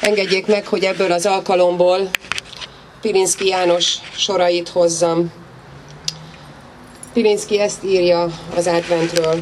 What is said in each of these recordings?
Engedjék meg, hogy ebből az alkalomból Pilinszky János sorait hozzam. Pilinszky ezt írja az adventről.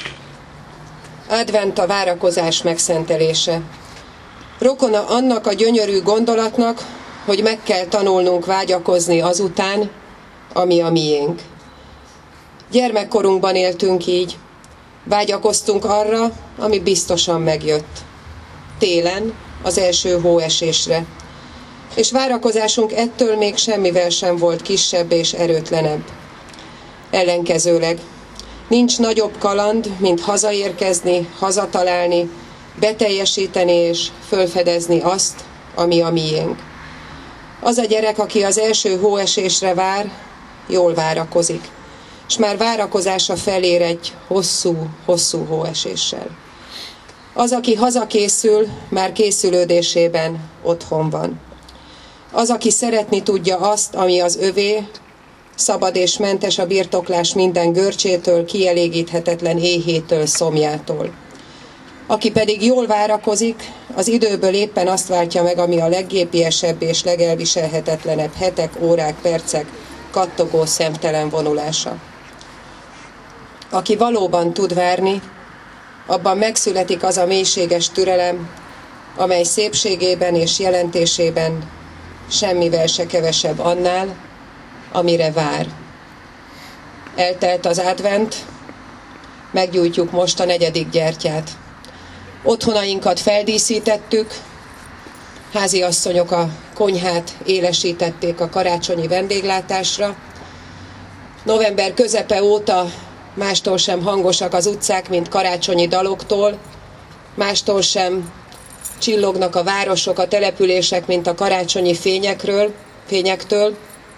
Advent a várakozás megszentelése. Rokona annak a gyönyörű gondolatnak, hogy meg kell tanulnunk vágyakozni azután, ami a miénk. Gyermekkorunkban éltünk így. Vágyakoztunk arra, ami biztosan megjött. Télen az első hóesésre. És várakozásunk ettől még semmivel sem volt kisebb és erőtlenebb. Ellenkezőleg, nincs nagyobb kaland, mint hazaérkezni, hazatalálni, beteljesíteni és fölfedezni azt, ami a miénk. Az a gyerek, aki az első hóesésre vár, jól várakozik, és már várakozása felér egy hosszú hóeséssel. Az, aki hazakészül, már készülődésében otthon van. Az, aki szeretni tudja azt, ami az övé, szabad és mentes a birtoklás minden görcsétől, kielégíthetetlen éhétől, szomjától. Aki pedig jól várakozik, az időből éppen azt váltja meg, ami a leggépiesebb és legelviselhetetlenebb hetek, órák, percek, kattogó, szemtelen vonulása. Aki valóban tud várni, abban megszületik az a mélységes türelem, amely szépségében és jelentésében semmivel se kevesebb annál, amire vár. Eltelt az advent, meggyújtjuk most a 4. gyertyát. Otthonainkat feldíszítettük, háziasszonyok a konyhát élesítették a karácsonyi vendéglátásra. November közepe óta mástól sem hangosak az utcák, mint karácsonyi daloktól, mástól sem csillognak a városok, a települések, mint a karácsonyi fényektől,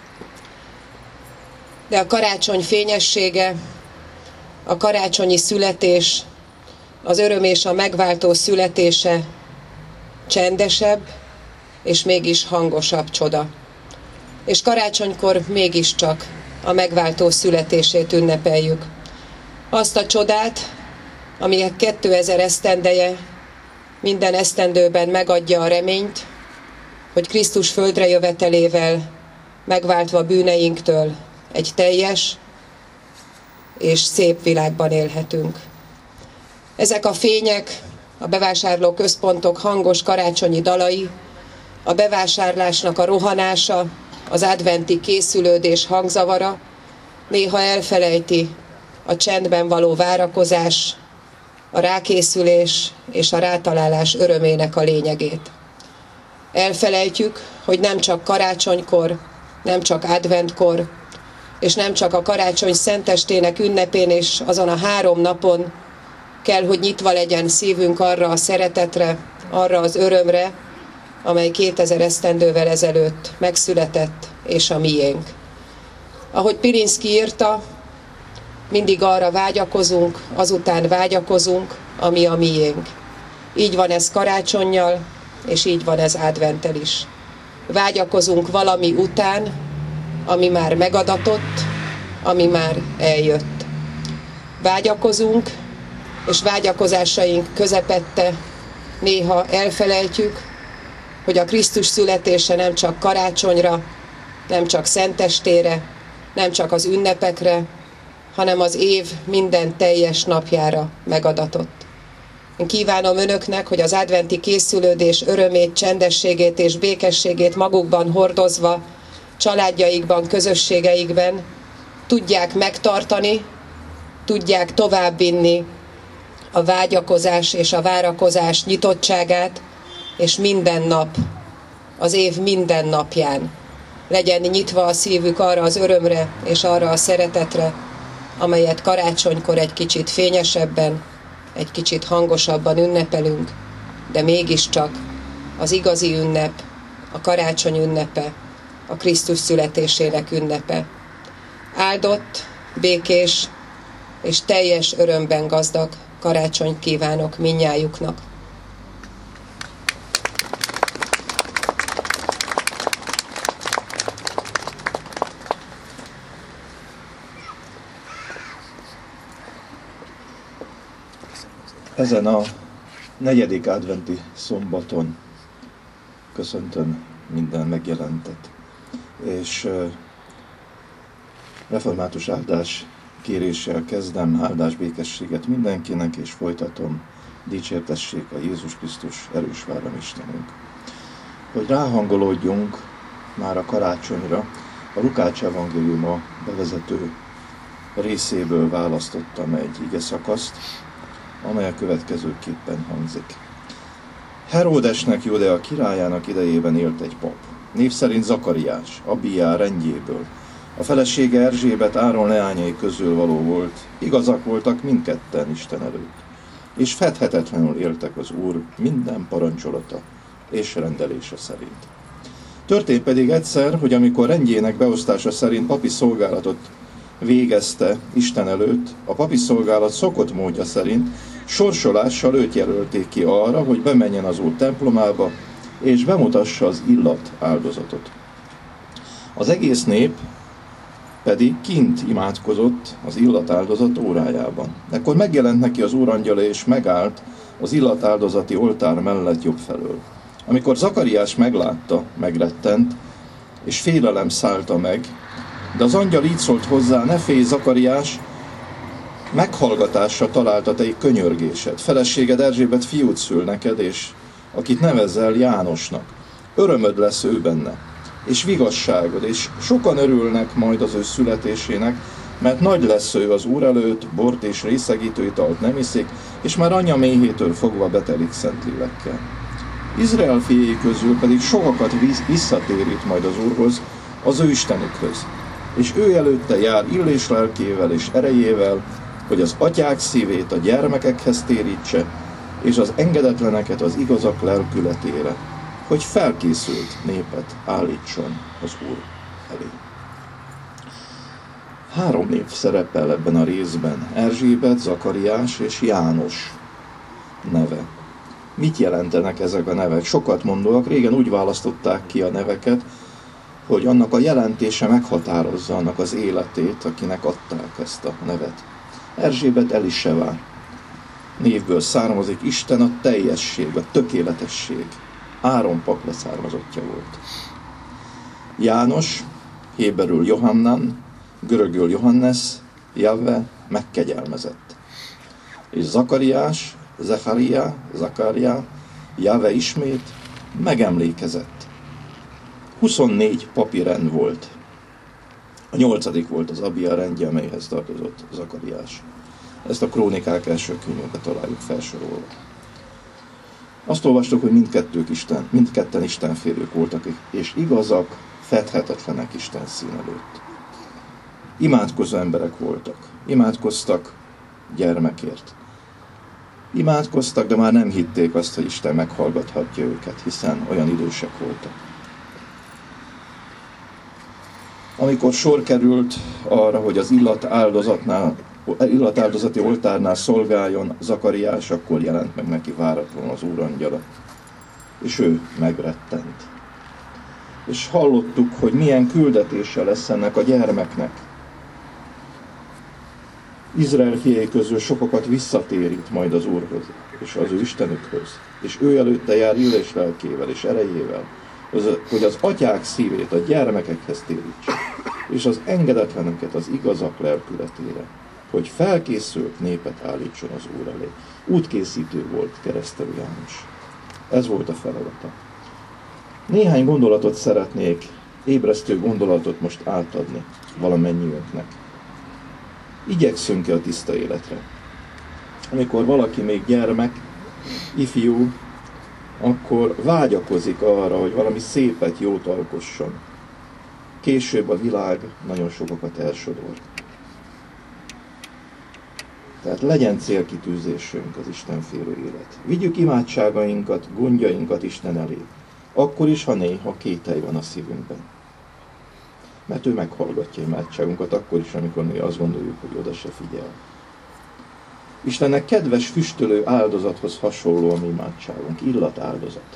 de a karácsony fényessége, a karácsonyi születés, az öröm és a megváltó születése csendesebb és mégis hangosabb csoda. És karácsonykor mégiscsak a megváltó születését ünnepeljük. Azt a csodát, ami 2000 esztendeje minden esztendőben megadja a reményt, hogy Krisztus földre jövetelével megváltva bűneinktől egy teljes és szép világban élhetünk. Ezek a fények, a bevásárlóközpontok hangos karácsonyi dalai, a bevásárlásnak a rohanása, az adventi készülődés hangzavara néha elfelejti a csendben való várakozás, a rákészülés és a rátalálás örömének a lényegét. Elfelejtjük, hogy nem csak karácsonykor, nem csak adventkor, és nem csak a karácsony szentestének ünnepén és azon a 3 napon kell, hogy nyitva legyen szívünk arra a szeretetre, arra az örömre, amely 2000 esztendővel ezelőtt megszületett, és a miénk. Ahogy Pilinszky írta, mindig arra vágyakozunk, azután vágyakozunk, ami a miénk. Így van ez karácsonnyal, és így van ez adventtel is. Vágyakozunk valami után, ami már megadatott, ami már eljött. Vágyakozunk, és vágyakozásaink közepette néha elfelejtjük, hogy a Krisztus születése nem csak karácsonyra, nem csak szentestére, nem csak az ünnepekre, hanem az év minden teljes napjára megadatott. Én kívánom önöknek, hogy az adventi készülődés örömét, csendességét és békességét magukban hordozva, családjaikban, közösségeikben tudják megtartani, tudják továbbvinni a vágyakozás és a várakozás nyitottságát, és minden nap, az év minden napján legyen nyitva a szívük arra az örömre és arra a szeretetre, amelyet karácsonykor egy kicsit fényesebben, egy kicsit hangosabban ünnepelünk, de mégiscsak az igazi ünnep, a karácsony ünnepe, a Krisztus születésének ünnepe. Áldott, békés és teljes örömben gazdag karácsonyt kívánok mindnyájuknak. Ezen a 4. adventi szombaton Köszöntöm minden megjelentet. És református áldás kéréssel kezdem, áldás békességet mindenkinek, és folytatom, dicsértessék a Jézus Krisztus erős váram Istenünk. Hogy ráhangolódjunk már a karácsonyra, a Lukács evangéliuma bevezető részéből választottam egy igeszakaszt, amely a következőképpen hangzik. Heródesnek, Judea királyának idejében élt egy pap. Név szerint Zakariás, Abijá rendjéből. A felesége Erzsébet Áron leányai közül való volt. Igazak voltak mindketten Isten előtt. És fedhetetlenül éltek az Úr minden parancsolata és rendelése szerint. Történt pedig egyszer, hogy amikor rendjének beosztása szerint papi szolgálatot végezte Isten előtt, a papi szolgálat szokott módja szerint sorsolással őt jelölték ki arra, hogy bemenjen az Úr templomába, és bemutassa az illat áldozatot. Az egész nép pedig kint imádkozott az illatáldozat órájában. Ekkor megjelent neki az úrangyala, és megállt az illatáldozati oltár mellett jobb felől. Amikor Zakariás meglátta, megrettent, és félelem szállta meg, de az angyal így szólt hozzá: ne félj, Zakariás, meghallgatásra találta te egy könyörgésed. Feleséged Erzsébet fiút szül neked, és akit nevezel Jánosnak. Örömöd lesz ő benne, és vigasságod, és sokan örülnek majd az ő születésének, mert nagy lesz ő az Úr előtt, bort és részegítő italt nem iszik, és már anyja méhétől fogva betelik Szentlélekkel. Izrael fiai közül pedig sokakat visszatérít majd az Úrhoz, az ő Istenükhöz, és ő előtte jár illés lelkével és erejével, hogy az atyák szívét a gyermekekhez térítse, és az engedetleneket az igazak lelkületére, hogy felkészült népet állítson az Úr elé. 3 név szerepel ebben a részben: Erzsébet, Zakariás és János neve. Mit jelentenek ezek a nevek? Sokat mondóak. Régen úgy választották ki a neveket, hogy annak a jelentése meghatározza annak az életét, akinek adták ezt a nevet. Erzsébet Elisevá névből származik, Isten a teljesség, a tökéletesség. Áron pap leszármazottja volt. János, héberül Johannan, görögül Johannes, Jahve, megkegyelmezett. És Zakariás, Zakaria, Jahve ismét megemlékezett. 24 papi rend volt. A 8. volt az Abija rendje, amelyhez tartozott Zakariás. Ezt a Krónikák első könyvében találjuk felsorolva. Azt olvastuk, hogy mindketten istenfélők voltak, és igazak, fedhetetlenek Isten szín előtt. Imádkozó emberek voltak. Imádkoztak gyermekért. Imádkoztak, de már nem hitték azt, hogy Isten meghallgathatja őket, hiszen olyan idősek voltak. Amikor sor került arra, hogy az illatáldozati oltárnál szolgáljon Zakariás, akkor jelent meg neki váratlanul az úrangyala, és ő megrettent. És hallottuk, hogy milyen küldetése lesz ennek a gyermeknek. Izrael fiai közül sokakat visszatérít majd az Úrhoz, és az ő Istenükhöz, és ő előtte jár illés lelkével és erejével, hogy az atyák szívét a gyermekekhez térítse, és az engedetleneket az igazak lelkületére, hogy felkészült népet állítson az Úr elé. Útkészítő volt Keresztelő János. Ez volt a feladata. Néhány gondolatot szeretnék, ébresztő gondolatot most átadni valamennyiünknek. Igyekszünk-e a tiszta életre? Amikor valaki még gyermek, ifjú, akkor vágyakozik arra, hogy valami szépet, jót alkosson. Később a világ nagyon sokakat elsodor. Tehát legyen célkitűzésünk az Istenfélő élet. Vigyük imádságainkat, gondjainkat Isten elé. Akkor is, ha néha kételj van a szívünkben. Mert ő meghallgatja imádságunkat, akkor is, amikor mi azt gondoljuk, hogy oda se figyel. Istennek kedves füstölő áldozathoz hasonló a mi imádságunk, illatáldozat.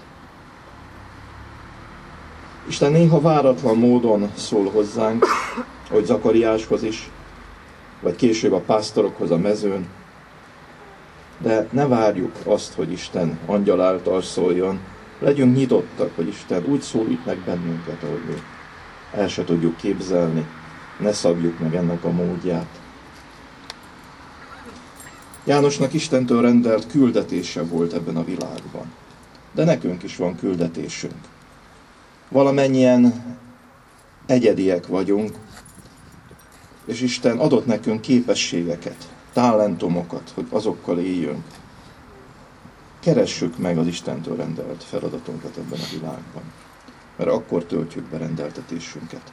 Isten néha váratlan módon szól hozzánk, hogy Zakariáshoz is, vagy később a pásztorokhoz a mezőn, de ne várjuk azt, hogy Isten angyal által szóljon, Legyünk nyitottak, hogy Isten úgy szólít meg bennünket, ahogy mi el se tudjuk képzelni. Ne szabjuk meg ennek a módját. Jánosnak Istentől rendelt küldetése volt ebben a világban. De nekünk is van küldetésünk. Valamennyien egyediek vagyunk, és Isten adott nekünk képességeket, talentumokat, hogy azokkal éljünk. Keressük meg az Istentől rendelt feladatunkat ebben a világban, mert akkor töltjük be rendeltetésünket.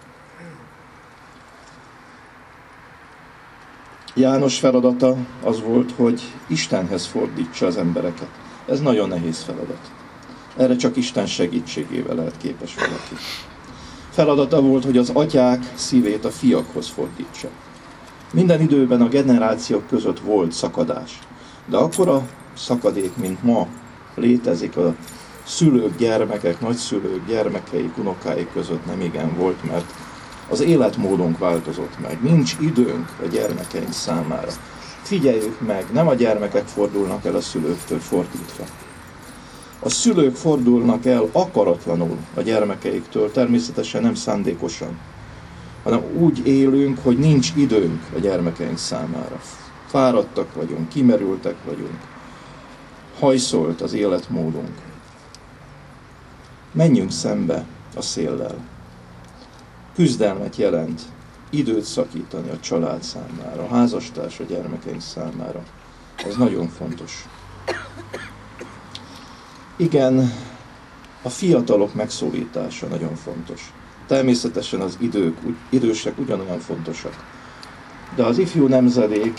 János feladata az volt, hogy Istenhez fordítsa az embereket. Ez nagyon nehéz feladat. Erre csak Isten segítségével lehet képes valaki. Feladata volt, hogy az atyák szívét a fiakhoz fordítsa. Minden időben a generációk között volt szakadás. De akkora szakadék, mint ma létezik a szülők, gyermekek, nagyszülők, gyermekeik, unokáik között nem igen volt, mert az életmódunk változott meg. Nincs időnk a gyermekeink számára. Figyeljük meg, nem a gyermekek fordulnak el a szülőktől, fordítva. A szülők fordulnak el akaratlanul a gyermekeiktől, természetesen nem szándékosan, hanem úgy élünk, hogy nincs időnk a gyermekeink számára. Fáradtak vagyunk, kimerültek vagyunk, hajszolt az életmódunk. Menjünk szembe a széllel. Küzdelmet jelent időt szakítani a család számára, a házastárs a gyermekeink számára. Ez nagyon fontos. Igen, a fiatalok megszólítása nagyon fontos. Természetesen az idősek ugyanolyan fontosak. De az ifjú nemzedék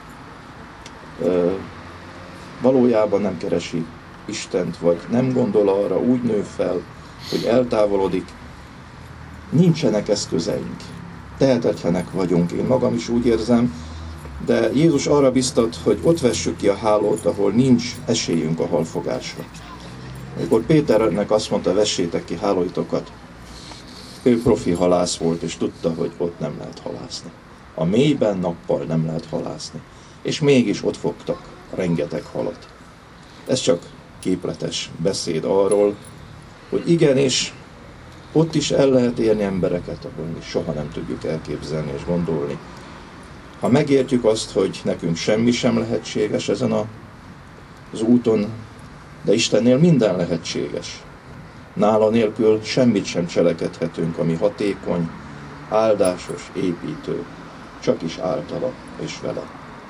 valójában nem keresi Istent, vagy nem gondol arra, úgy nő fel, hogy eltávolodik. Nincsenek eszközeink. Tehetetlenek vagyunk, én magam is úgy érzem, de Jézus arra biztat, hogy ott vessük ki a hálót, ahol nincs esélyünk a halfogásra. Amikor Péternek azt mondta, vessétek ki hálóitokat, ő profi halász volt, és tudta, hogy ott nem lehet halászni. A mélyben nappal nem lehet halászni. És mégis ott fogtak rengeteg halat. Ez csak képletes beszéd arról, hogy igenis, ott is el lehet érni embereket, ahol mi soha nem tudjuk elképzelni és gondolni. Ha megértjük azt, hogy nekünk semmi sem lehetséges ezen az úton, de Istennél minden lehetséges. Nála nélkül semmit sem cselekedhetünk, ami hatékony, áldásos, építő, csak is általa és vele.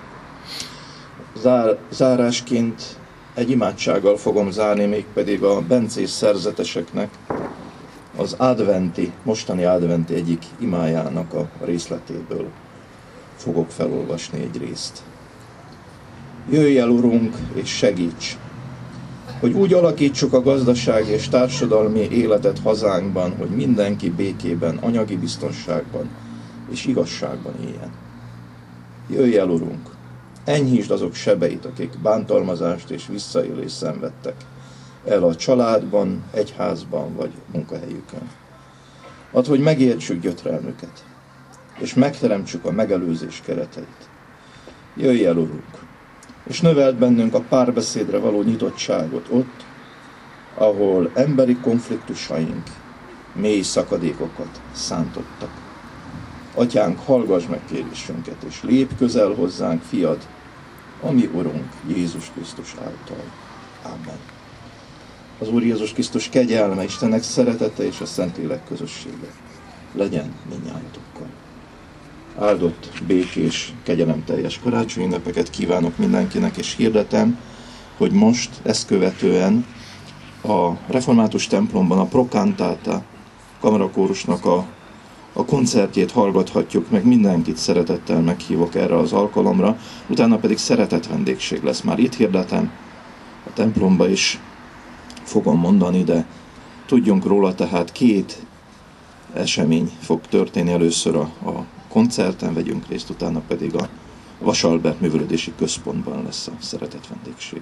Zárásként egy imádsággal fogom zárni, mégpedig a bencés szerzeteseknek az mostani adventi egyik imájának a részletéből fogok felolvasni egy részt. Jöjj el, Urunk, és segíts, hogy úgy alakítsuk a gazdasági és társadalmi életet hazánkban, hogy mindenki békében, anyagi biztonságban és igazságban éljen. Jöjj el, Urunk, enyhítsd azok sebeit, akik bántalmazást és visszaélést szenvedtek el a családban, egyházban vagy munkahelyükön. Add, hogy megértsük gyötrelmüket, és megteremtsük a megelőzés kereteit. Jöjj el, Urunk, és növeld bennünk a párbeszédre való nyitottságot ott, ahol emberi konfliktusaink mély szakadékokat szántottak. Atyánk, hallgass meg kérésünket, és lépj közel hozzánk, fiad, a mi Urunk Jézus Krisztus által. Amen. Az Úr Jézus Krisztus kegyelme, Istennek szeretete és a Szentlélek közössége legyen mindnyájatokkal. Áldott, békés, kegyelemteljes karácsonyi ünnepeket kívánok mindenkinek, és hirdetem, hogy most ezt követően a református templomban a Pro Cantate kamarakórusnak a koncertjét hallgathatjuk meg, mindenkit szeretettel meghívok erre az alkalomra, utána pedig szeretett vendégség lesz. Már itt hirdetem, a templomba is fogom mondani, de tudjunk róla, tehát 2 esemény fog történni. Először a koncerten vegyünk részt, utána pedig a Vasalbert Művelődési Központban lesz a szeretett vendégség.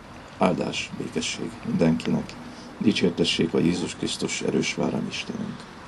Áldás, békesség mindenkinek, dicsértessék a Jézus Krisztus erős Várami Istenünk.